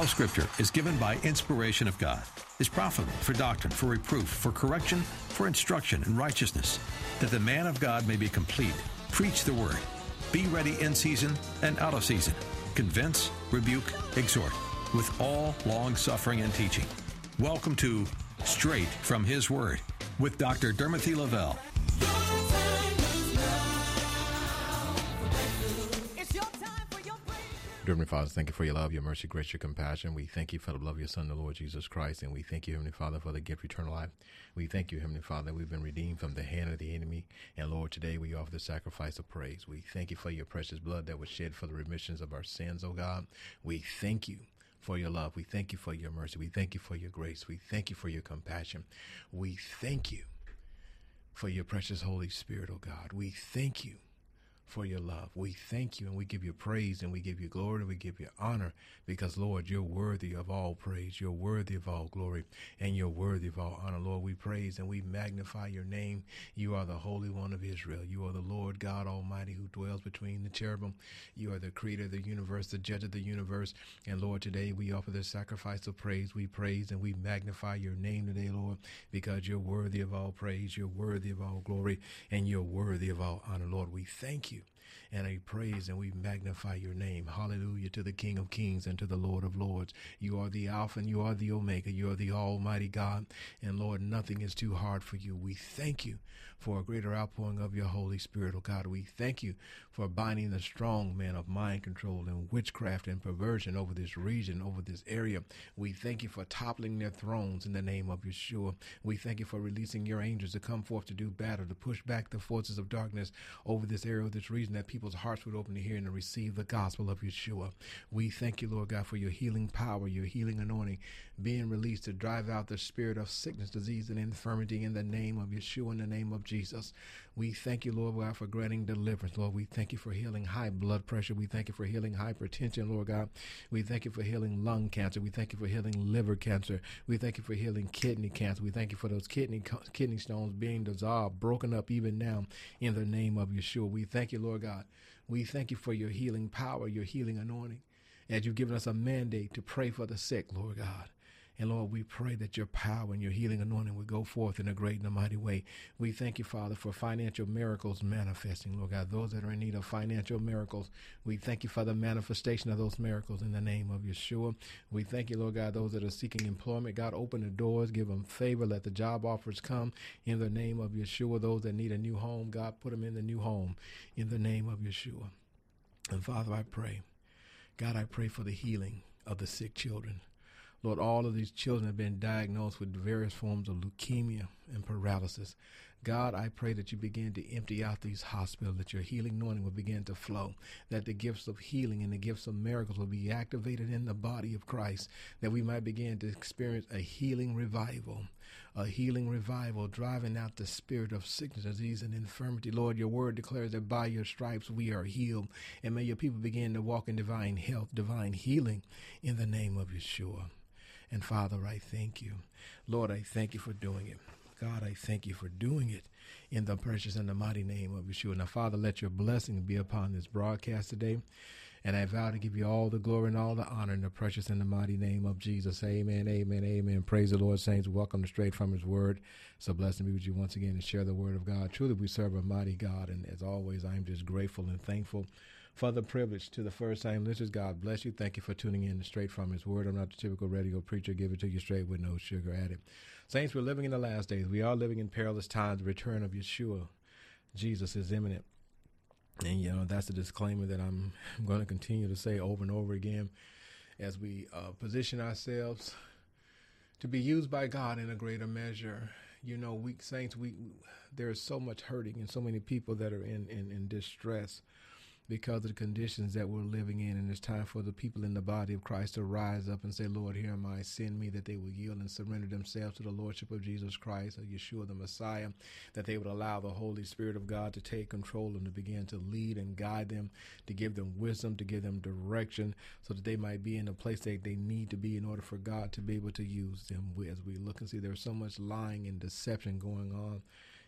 All Scripture is given by inspiration of God, is profitable for doctrine, for reproof, for correction, for instruction in righteousness, that the man of God may be complete. Preach the word. Be ready in season and out of season. Convince, rebuke, exhort, with all long-suffering and teaching. Welcome to Straight from His Word with Dr. Dermothy Lavelle. Dear Heavenly Father, thank you for your love, your mercy, grace, your compassion. We thank you for the love of your Son, the Lord Jesus Christ, and we thank you, Heavenly Father, for the gift of eternal life. We thank you, Heavenly Father, that we've been redeemed from the hand of the enemy. And Lord, today we offer the sacrifice of praise. We thank you for your precious blood that was shed for the remissions of our sins, O God. We thank you for your love. We thank you for your mercy. We thank you for your grace. We thank you for your compassion. We thank you for your precious Holy Spirit, O God. We thank you for your love. We thank you and we give you praise and we give you glory and we give you honor because, Lord, you're worthy of all praise. You're worthy of all glory and you're worthy of all honor. Lord, we praise and we magnify your name. You are the Holy One of Israel. You are the Lord God Almighty who dwells between the cherubim. You are the creator of the universe, the judge of the universe. And Lord, today we offer the sacrifice of praise. We praise and we magnify your name today, Lord, because you're worthy of all praise. You're worthy of all glory and you're worthy of all honor. Lord, we thank you. And I praise and we magnify your name. Hallelujah to the King of Kings and to the Lord of Lords. You are the Alpha and you are the Omega. You are the Almighty God. And Lord, nothing is too hard for you. We thank you for a greater outpouring of your Holy Spirit, oh God. We thank you for binding the strong man of mind control and witchcraft and perversion over this region, over this area. We thank you for toppling their thrones in the name of Yeshua. We thank you for releasing your angels to come forth to do battle, to push back the forces of darkness over this area, of this region, that people's hearts would open to hear and to receive the gospel of Yeshua. We thank you, Lord God, for your healing power, your healing anointing being released to drive out the spirit of sickness, disease, and infirmity in the name of Yeshua, in the name of Jesus. We thank you, Lord God, for granting deliverance. Lord, we thank you for healing high blood pressure. We thank you for healing hypertension, Lord God. We thank you for healing lung cancer. We thank you for healing liver cancer. We thank you for healing kidney cancer. We thank you for those kidney stones being dissolved, broken up even now in the name of Yeshua. We thank you, Lord God. We thank you for your healing power, your healing anointing, as you've given us a mandate to pray for the sick, Lord God. And Lord, we pray that your power and your healing anointing will go forth in a great and a mighty way. We thank you, Father, for financial miracles manifesting, Lord God. Those that are in need of financial miracles, we thank you for the manifestation of those miracles in the name of Yeshua. We thank you, Lord God, those that are seeking employment. God, open the doors, give them favor, let the job offers come in the name of Yeshua. Those that need a new home, God, put them in the new home in the name of Yeshua. And Father, I pray, God, I pray for the healing of the sick children. Lord, all of these children have been diagnosed with various forms of leukemia and paralysis. God, I pray that you begin to empty out these hospitals, that your healing anointing will begin to flow, that the gifts of healing and the gifts of miracles will be activated in the body of Christ, that we might begin to experience a healing revival driving out the spirit of sickness, disease, and infirmity. Lord, your word declares that by your stripes we are healed, and may your people begin to walk in divine health, divine healing in the name of Yeshua. And Father, I thank you. Lord, I thank you for doing it. God, I thank you for doing it in the precious and the mighty name of Yeshua. Now, Father, let your blessing be upon this broadcast today. And I vow to give you all the glory and all the honor in the precious and the mighty name of Jesus. Amen, amen, amen. Praise the Lord, saints. Welcome to Straight from His Word. It's a blessing to be with you once again and share the word of God. Truly, we serve a mighty God. And as always, I am just grateful and thankful for the privilege to the first-time listeners. God bless you. Thank you for tuning in to Straight from His Word. I'm not the typical radio preacher. Give it to you straight with no sugar added. Saints, we're living in the last days. We are living in perilous times. The return of Yeshua, Jesus, is imminent. And, that's a disclaimer that I'm going to continue to say over and over again as we position ourselves to be used by God in a greater measure. Saints, there is so much hurting and so many people that are in distress because of the conditions that we're living in. And it's time for the people in the body of Christ to rise up and say, Lord, here am I, send me, that they will yield and surrender themselves to the Lordship of Jesus Christ, of Yeshua the Messiah, that they would allow the Holy Spirit of God to take control and to begin to lead and guide them, to give them wisdom, to give them direction, so that they might be in a place that they need to be in order for God to be able to use them. As we look and see, there's so much lying and deception going on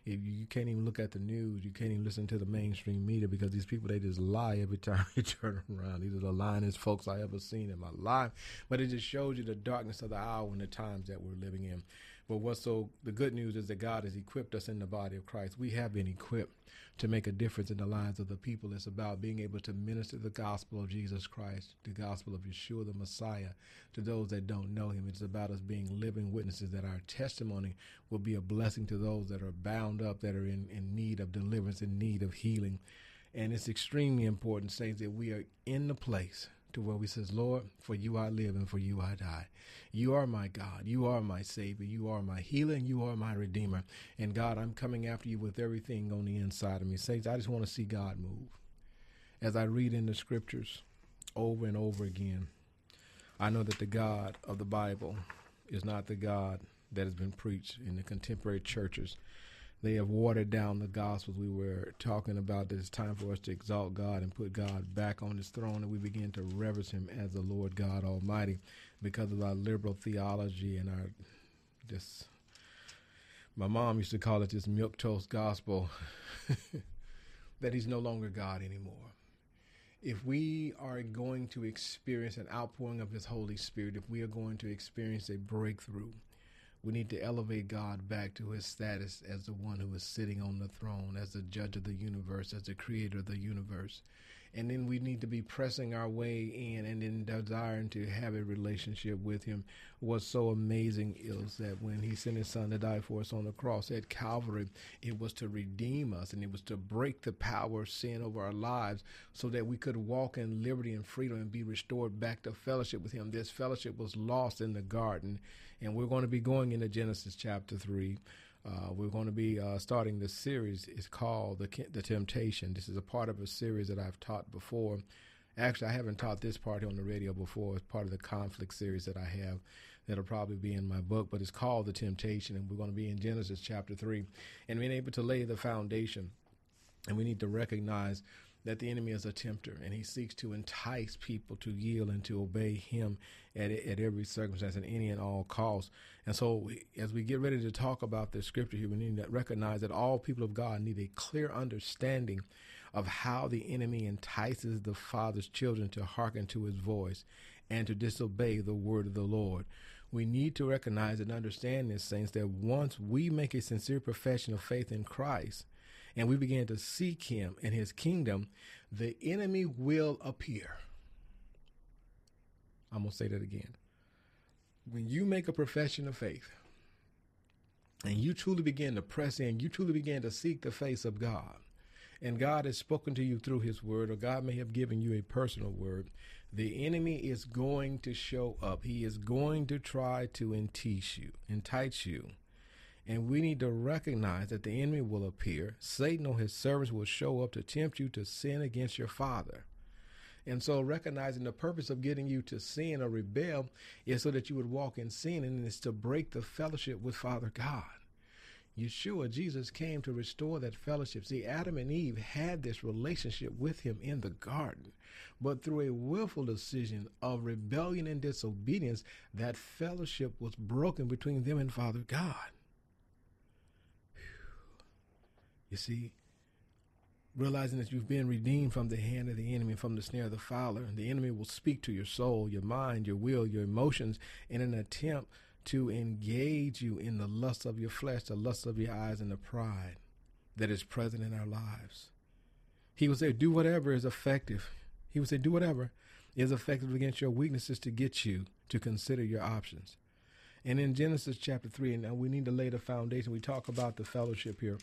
If you can't even look at the news, you can't even listen to the mainstream media, because these people, they just lie every time they turn around. These are the lyingest folks I ever seen in my life. But it just shows you the darkness of the hour and the times that we're living in. But the good news is that God has equipped us in the body of Christ. We have been equipped to make a difference in the lives of the people. It's about being able to minister the gospel of Jesus Christ, the gospel of Yeshua, the Messiah, to those that don't know him. It's about us being living witnesses, that our testimony will be a blessing to those that are bound up, that are in need of deliverance, in need of healing. And it's extremely important, saints, that we are in the place to where we says, Lord, for you I live and for you I die. You are my God. You are my Savior. You are my healer and you are my Redeemer. And God, I'm coming after you with everything on the inside of me. Saints, I just want to see God move. As I read in the scriptures over and over again, I know that the God of the Bible is not the God that has been preached in the contemporary churches. They have watered down the gospels. We were talking about that it's time for us to exalt God and put God back on his throne, and we begin to reverence him as the Lord God Almighty because of our liberal theology and our my mom used to call it this milquetoast gospel, that he's no longer God anymore. If we are going to experience an outpouring of his Holy Spirit, if we are going to experience a breakthrough, we need to elevate God back to his status as the one who is sitting on the throne, as the judge of the universe, as the creator of the universe. And then we need to be pressing our way in and then desiring to have a relationship with him. What's so amazing is that when he sent his son to die for us on the cross at Calvary, it was to redeem us, and it was to break the power of sin over our lives so that we could walk in liberty and freedom and be restored back to fellowship with him. This fellowship was lost in the garden, and we're going to be going into Genesis chapter 3. We're going to be starting this series. It's called The Temptation. This is a part of a series that I've taught before. Actually, I haven't taught this part on the radio before. It's part of the conflict series that I have that'll probably be in my book, but it's called The Temptation, and we're going to be in Genesis chapter 3 and being able to lay the foundation. And we need to recognize that the enemy is a tempter, and he seeks to entice people to yield and to obey him at every circumstance and any and all costs. And so as we get ready to talk about this scripture here, we need to recognize that all people of God need a clear understanding of how the enemy entices the Father's children to hearken to his voice and to disobey the word of the Lord. We need to recognize and understand this, saints, that once we make a sincere profession of faith in Christ, and we begin to seek him and his kingdom, the enemy will appear. I'm going to say that again. When you make a profession of faith and you truly begin to press in, you truly begin to seek the face of God, and God has spoken to you through his word, or God may have given you a personal word, the enemy is going to show up. He is going to try to entice you. And we need to recognize that the enemy will appear. Satan or his servants will show up to tempt you to sin against your Father. And so recognizing the purpose of getting you to sin or rebel is so that you would walk in sin, and it's to break the fellowship with Father God. Yeshua, Jesus, came to restore that fellowship. See, Adam and Eve had this relationship with him in the garden, but through a willful decision of rebellion and disobedience, that fellowship was broken between them and Father God. You see, realizing that you've been redeemed from the hand of the enemy, from the snare of the fowler, and the enemy will speak to your soul, your mind, your will, your emotions in an attempt to engage you in the lust of your flesh, the lust of your eyes, and the pride that is present in our lives. He will say, do whatever is effective. He will say, do whatever is effective against your weaknesses to get you to consider your options. And in Genesis chapter 3, and now we need to lay the foundation. We talk about the fellowship here.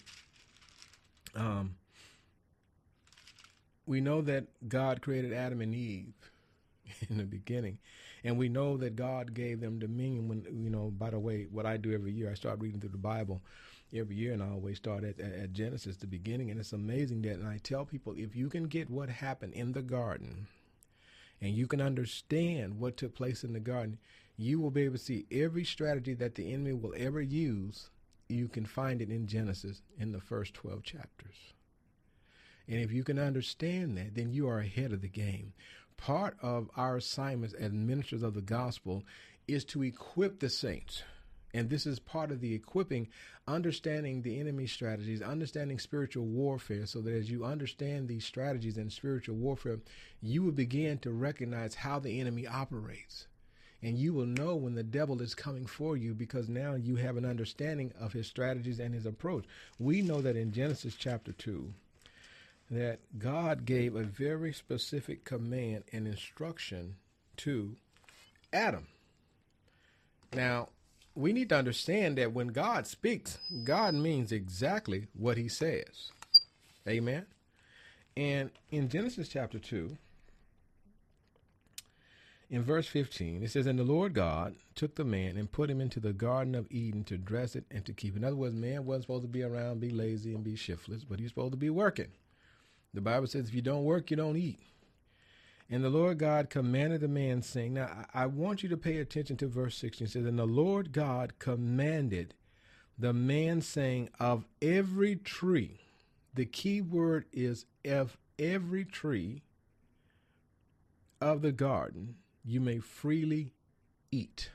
We know that God created Adam and Eve in the beginning, and we know that God gave them dominion. When, by the way, what I do every year, I start reading through the Bible every year, and I always start at Genesis, the beginning. And it's amazing that, and I tell people, if you can get what happened in the garden and you can understand what took place in the garden, you will be able to see every strategy that the enemy will ever use. You can find it in Genesis in the first 12 chapters. And if you can understand that, then you are ahead of the game. Part of our assignments as ministers of the gospel is to equip the saints And this is part of the equipping, understanding the enemy's strategies, understanding spiritual warfare, so that as you understand these strategies in spiritual warfare, you will begin to recognize how the enemy operates. And you will know when the devil is coming for you, because now you have an understanding of his strategies and his approach. We know that in Genesis chapter 2, that God gave a very specific command and instruction to Adam. Now, we need to understand that when God speaks, God means exactly what he says. Amen. And in Genesis chapter 2, in verse 15, it says, "And the Lord God took the man and put him into the Garden of Eden to dress it and to keep it." In other words, man wasn't supposed to be around, be lazy, and be shiftless, but he's supposed to be working. The Bible says if you don't work, you don't eat. And the Lord God commanded the man, saying, now I want you to pay attention to verse 16. It says, "And the Lord God commanded the man, saying, of every tree," the key word is of every tree of the garden, "you may freely eat.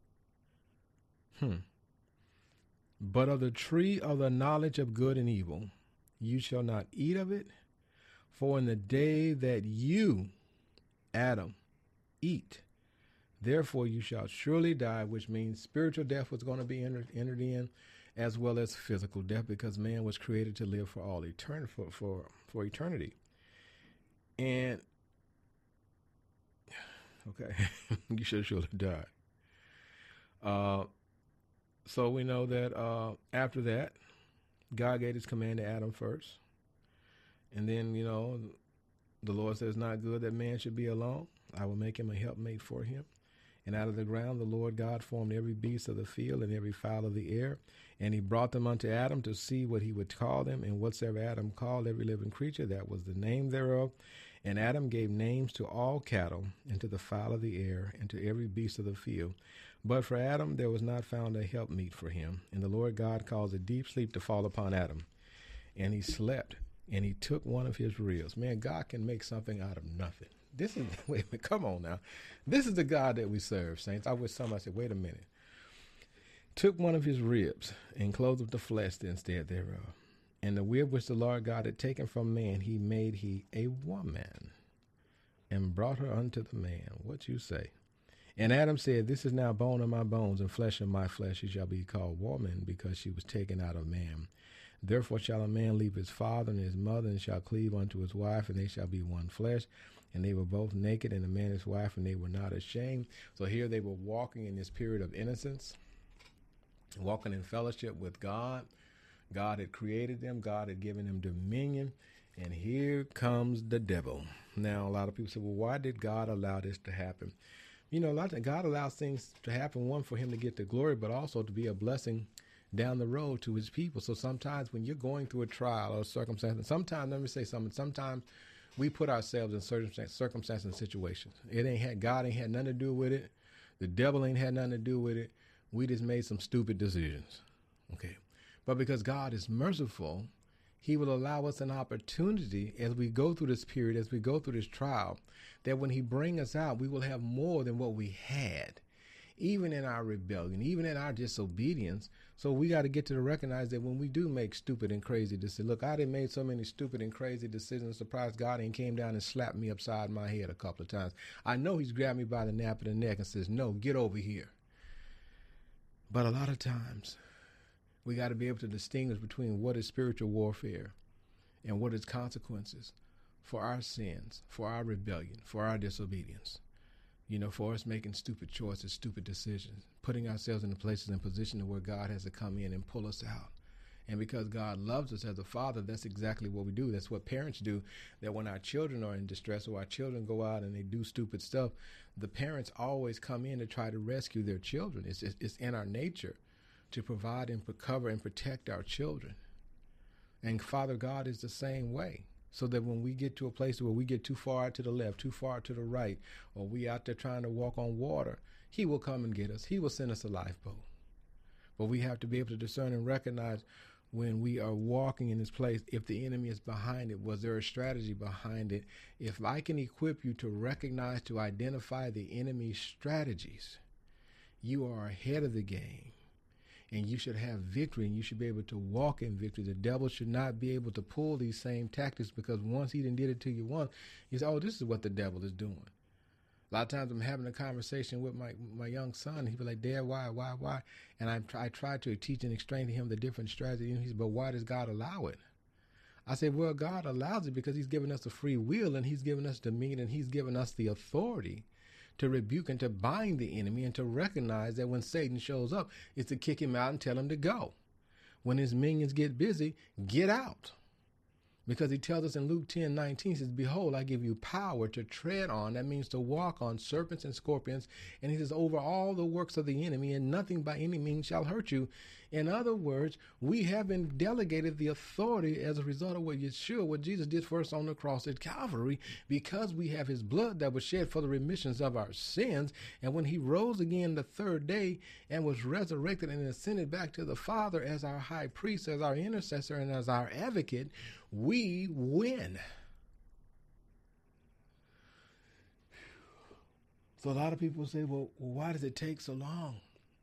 But of the tree of the knowledge of good and evil, you shall not eat of it, for in the day that you, Adam, eat, therefore you shall surely die," which means spiritual death was going to be entered in, as well as physical death, because man was created to live for all eternity, for eternity. And okay, you should surely die. So we know that after that, God gave his command to Adam first. And then, the Lord says, "Not good that man should be alone. I will make him a helpmate for him." And out of the ground the Lord God formed every beast of the field and every fowl of the air. And he brought them unto Adam to see what he would call them. And whatsoever Adam called every living creature, that was the name thereof. And Adam gave names to all cattle, and to the fowl of the air, and to every beast of the field. But for Adam there was not found a helpmeet for him. And the Lord God caused a deep sleep to fall upon Adam. And he slept, and he took one of his ribs. Man, God can make something out of nothing. This is, wait a minute, come on now. This is the God that we serve, saints. I wish somebody said, wait a minute. Took one of his ribs, and clothed with the flesh instead thereof. And the rib which the Lord God had taken from man, he made a woman, and brought her unto the man. What you say? And Adam said, "This is now bone of my bones, and flesh of my flesh. She shall be called woman, because she was taken out of man. Therefore shall a man leave his father and his mother, and shall cleave unto his wife, and they shall be one flesh. And they were both naked, and the man and his wife, and they were not ashamed." So here they were walking in this period of innocence, walking in fellowship with God. God had created them. God had given them dominion. And here comes the devil. Now, a lot of people say, well, why did God allow this to happen? A lot of times God allows things to happen, one, for him to get the glory, but also to be a blessing down the road to his people. So sometimes when you're going through a trial or circumstance, and sometimes, let me say something, sometimes we put ourselves in certain circumstances and situations. God ain't had nothing to do with it. The devil ain't had nothing to do with it. We just made some stupid decisions. Okay. But because God is merciful, he will allow us an opportunity as we go through this period, as we go through this trial, that when he brings us out, we will have more than what we had, even in our rebellion, even in our disobedience. So we got to get to recognize that when we do make stupid and crazy decisions, look, I done made so many stupid and crazy decisions, surprised God ain't came down and slapped me upside my head a couple of times. I know he's grabbed me by the nape of the neck and says, "No, get over here." But a lot of times, we got to be able to distinguish between what is spiritual warfare and what is consequences for our sins, for our rebellion, for our disobedience. For us making stupid choices, stupid decisions, putting ourselves in the places and positions where God has to come in and pull us out. And because God loves us as a father, that's exactly what we do. That's what parents do, that when our children are in distress or our children go out and they do stupid stuff, the parents always come in to try to rescue their children. It's in our nature to provide and cover and protect our children. And Father God is the same way. So that when we get to a place where we get too far to the left, too far to the right, or we out there trying to walk on water, he will come and get us. He will send us a lifeboat. But we have to be able to discern and recognize when we are walking in this place, if the enemy is behind it, was there a strategy behind it? If I can equip you to recognize, to identify the enemy's strategies, you are ahead of the game. and you should have victory, and you should be able to walk in victory. The devil should not be able to pull these same tactics, because once he done did it to you once, he said, oh, this is what the devil is doing. A lot of times I'm having a conversation with my young son, and he'd be like, Dad, why? And I try to teach and explain to him the different strategies. He said, but why does God allow it? I said, well, God allows it because he's given us a free will, and he's given us dominion, and he's given us the authority to rebuke and to bind the enemy, and to recognize that when Satan shows up, it's to kick him out and tell him to go. When his minions get busy, get out. Because he tells us in Luke 10:19, he says, behold, I give you power to tread on. That means to walk on serpents and scorpions. And he says, over all the works of the enemy, and nothing by any means shall hurt you. In other words, we have been delegated the authority as a result of what Jesus did for us on the cross at Calvary, because we have his blood that was shed for the remissions of our sins. And when he rose again the third day and was resurrected and ascended back to the Father as our high priest, as our intercessor, and as our advocate, we win. So a lot of people say, well, why does it take so long?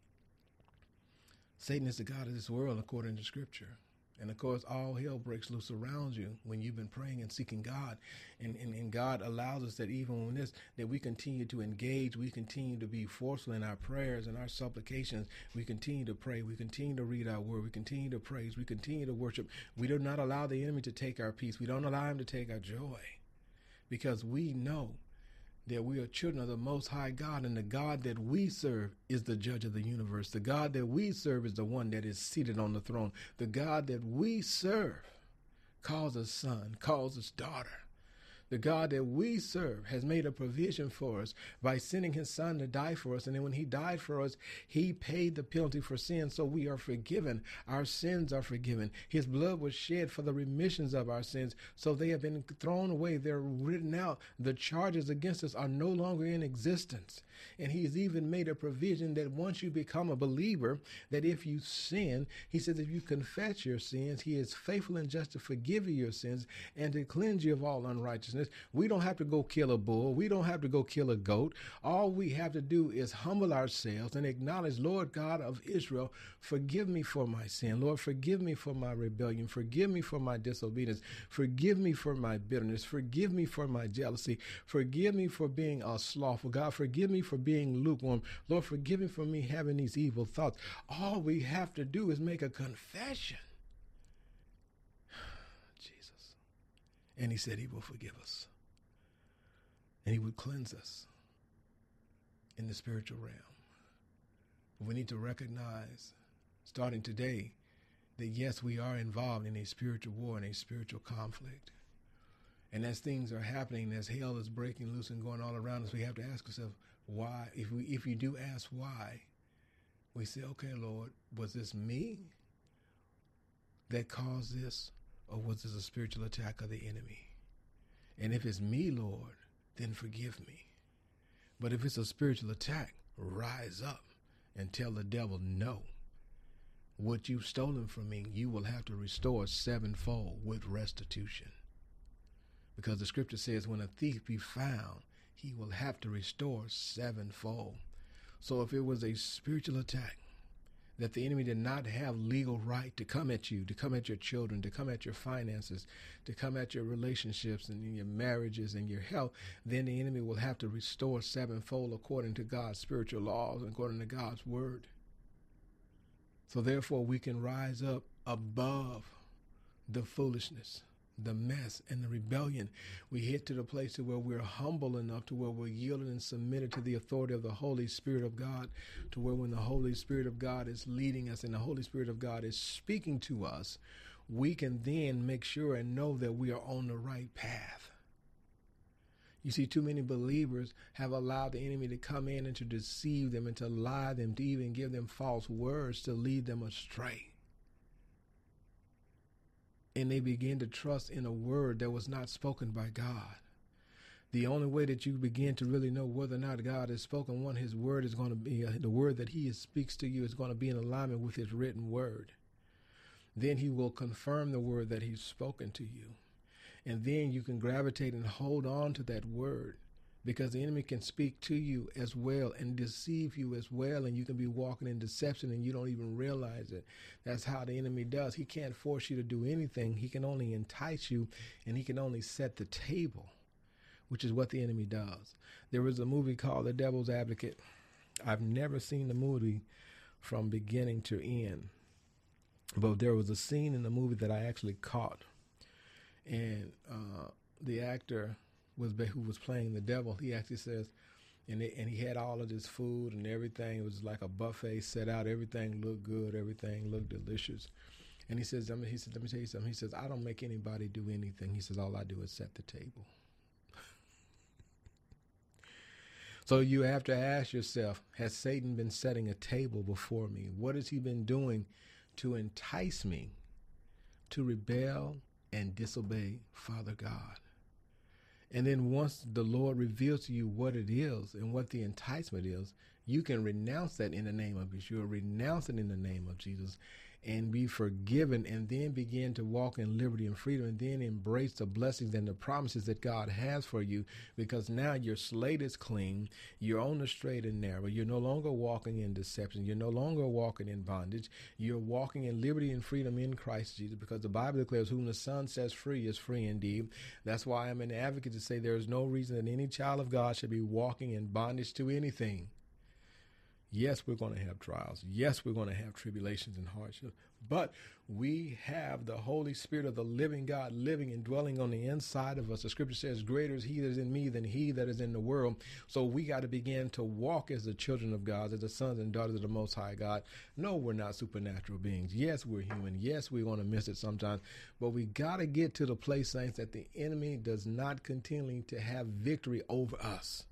Satan is the god of this world, according to Scripture. And of course, all hell breaks loose around you when you've been praying and seeking God. And God allows us that even when that we continue to engage, we continue to be forceful in our prayers and our supplications. We continue to pray. We continue to read our word. We continue to praise. We continue to worship. We do not allow the enemy to take our peace. We don't allow him to take our joy, because we know that we are children of the Most High God, and the God that we serve is the judge of the universe. The God that we serve is the one that is seated on the throne. The God that we serve calls us son, calls us daughter. The God that we serve has made a provision for us by sending his son to die for us. And then when he died for us, he paid the penalty for sin, so we are forgiven. Our sins are forgiven. His blood was shed for the remissions of our sins, so they have been thrown away. They're written out. The charges against us are no longer in existence. And he's even made a provision that once you become a believer, that if you sin, he says if you confess your sins, he is faithful and just to forgive you your sins and to cleanse you of all unrighteousness. We don't have to go kill a bull. We don't have to go kill a goat. All we have to do is humble ourselves and acknowledge, Lord God of Israel, forgive me for my sin. Lord, forgive me for my rebellion. Forgive me for my disobedience. Forgive me for my bitterness. Forgive me for my jealousy. Forgive me for being a slothful. God, forgive me for being lukewarm. Lord, forgive me for me having these evil thoughts. All we have to do is make a confession. Jesus. And he said he will forgive us. And he would cleanse us in the spiritual realm. We need to recognize, starting today, that yes, we are involved in a spiritual war and a spiritual conflict. And as things are happening, as hell is breaking loose and going all around us, we have to ask ourselves, why? If you do ask why, we say, okay, Lord, was this me that caused this, or was this a spiritual attack of the enemy? And if it's me, Lord, then forgive me. But if it's a spiritual attack, rise up and tell the devil, no. What you've stolen from me, you will have to restore sevenfold with restitution. Because the scripture says when a thief be found, he will have to restore sevenfold. So if it was a spiritual attack, that the enemy did not have legal right to come at you, to come at your children, to come at your finances, to come at your relationships and your marriages and your health, then the enemy will have to restore sevenfold according to God's spiritual laws and according to God's word. So therefore we can rise up above the foolishness, the mess, and the rebellion. We get to the place to where we're humble enough to where we're yielded and submitted to the authority of the Holy Spirit of God, to where when the Holy Spirit of God is leading us and the Holy Spirit of God is speaking to us, we can then make sure and know that we are on the right path. You see, too many believers have allowed the enemy to come in and to deceive them and to lie them, to even give them false words to lead them astray. And they begin to trust in a word that was not spoken by God. The only way that you begin to really know whether or not God has spoken, one, his word is going to be, the word that he speaks to you is going to be in alignment with his written word. Then he will confirm the word that he's spoken to you. And then you can gravitate and hold on to that word because the enemy can speak to you as well and deceive you as well, and you can be walking in deception and you don't even realize it. That's how the enemy does. He can't force you to do anything. He can only entice you, and he can only set the table, which is what the enemy does. There was a movie called The Devil's Advocate. I've never seen the movie from beginning to end, but there was a scene in the movie that I actually caught, and the actor who was playing the devil, he actually says, and he had all of this food and everything. It was like a buffet set out. Everything looked good. Everything looked delicious. And he says, let me tell you something. He says, I don't make anybody do anything. He says, all I do is set the table. So you have to ask yourself, has Satan been setting a table before me? What has he been doing to entice me to rebel and disobey Father God? And then once the Lord reveals to you what it is and what the enticement is, you can renounce that in the name of Yeshua, renounce it in the name of Jesus, and be forgiven, and then begin to walk in liberty and freedom, and then embrace the blessings and the promises that God has for you, because now your slate is clean. You're on the straight and narrow. You're no longer walking in deception. You're no longer walking in bondage. You're walking in liberty and freedom in Christ Jesus, because the Bible declares whom the Son sets free is free indeed. That's why I'm an advocate to say there is no reason that any child of God should be walking in bondage to anything. Yes, we're going to have trials. Yes, we're going to have tribulations and hardships. But we have the Holy Spirit of the living God living and dwelling on the inside of us. The scripture says, greater is he that is in me than he that is in the world. So we got to begin to walk as the children of God, as the sons and daughters of the Most High God. No, we're not supernatural beings. Yes, we're human. Yes, we're going to miss it sometimes. But we got to get to the place, saints, that the enemy does not continually to have victory over us.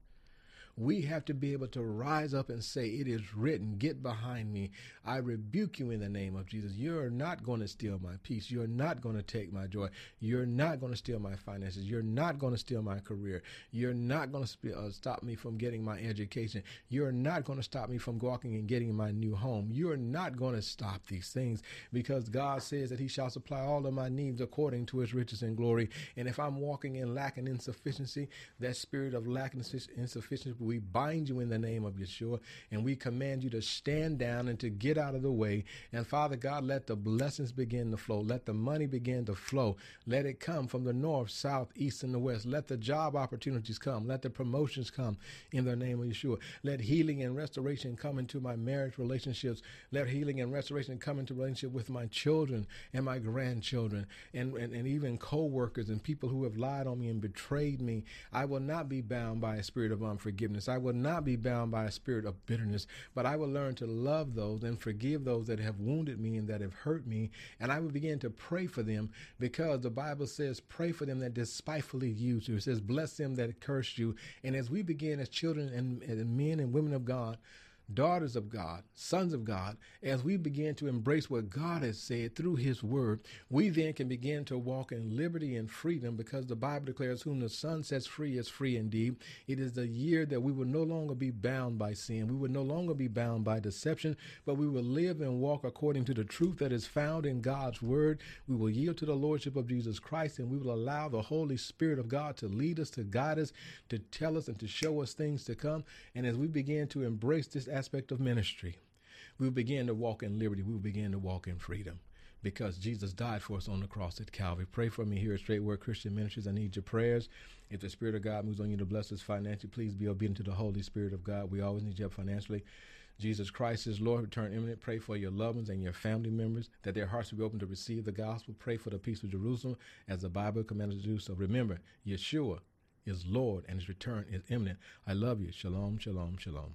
We have to be able to rise up and say, it is written, get behind me. I rebuke you in the name of Jesus. You're not going to steal my peace. You're not going to take my joy. You're not going to steal my finances. You're not going to steal my career. You're not going to stop me from getting my education. You're not going to stop me from walking and getting my new home. You're not going to stop these things, because God says that he shall supply all of my needs according to his riches and glory. And if I'm walking in lack and insufficiency, that spirit of lack and insufficiency, we bind you in the name of Yeshua, and we command you to stand down and to get out of the way. And Father God, let the blessings begin to flow. Let the money begin to flow. Let it come from the north, south, east, and the west. Let the job opportunities come. Let the promotions come in the name of Yeshua. Let healing and restoration come into my marriage relationships. Let healing and restoration come into relationship with my children and my grandchildren, and even co-workers and people who have lied on me and betrayed me. I will not be bound by a spirit of unforgiveness. I will not be bound by a spirit of bitterness, but I will learn to love those and forgive those that have wounded me and that have hurt me. And I will begin to pray for them, because the Bible says, pray for them that despitefully use you. It says, bless them that curse you. And as we begin as children and men and women of God, daughters of God, sons of God, as we begin to embrace what God has said through his word, we then can begin to walk in liberty and freedom, because the Bible declares whom the Son sets free is free indeed. It is the year that we will no longer be bound by sin. We will no longer be bound by deception, but we will live and walk according to the truth that is found in God's word. We will yield to the Lordship of Jesus Christ, and we will allow the Holy Spirit of God to lead us, to guide us, to tell us and to show us things to come. And as we begin to embrace this aspect of ministry, we will begin to walk in liberty. We will begin to walk in freedom, because Jesus died for us on the cross at Calvary. Pray for me here at Straight Word Christian Ministries. I need your prayers. If the Spirit of God moves on you to bless us financially, please be obedient to the Holy Spirit of God. We always need you up financially. Jesus Christ is Lord. Return imminent. Pray for your loved ones and your family members, that their hearts will be open to receive the gospel. Pray for the peace of Jerusalem, as the Bible commanded us to do so. Remember, Yeshua is Lord, and his return is imminent. I love you. Shalom, shalom, shalom.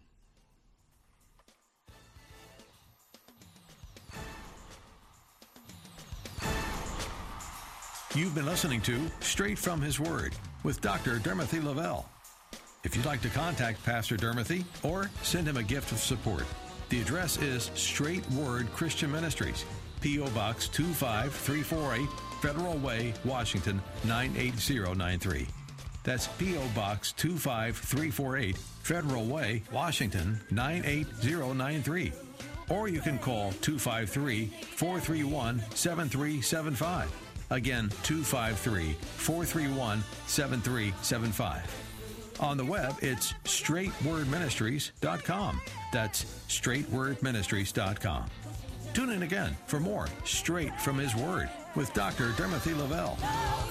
You've been listening to Straight from His Word with Dr. Dermothy Lavelle. If you'd like to contact Pastor Dermothy or send him a gift of support, the address is Straight Word Christian Ministries, P.O. Box 25348, Federal Way, Washington 98093. That's P.O. Box 25348, Federal Way, Washington 98093. Or you can call 253-431-7375. Again, 253-431-7375. On the web, it's straightwordministries.com. That's straightwordministries.com. Tune in again for more Straight from His Word with Dr. Timothy Lavelle.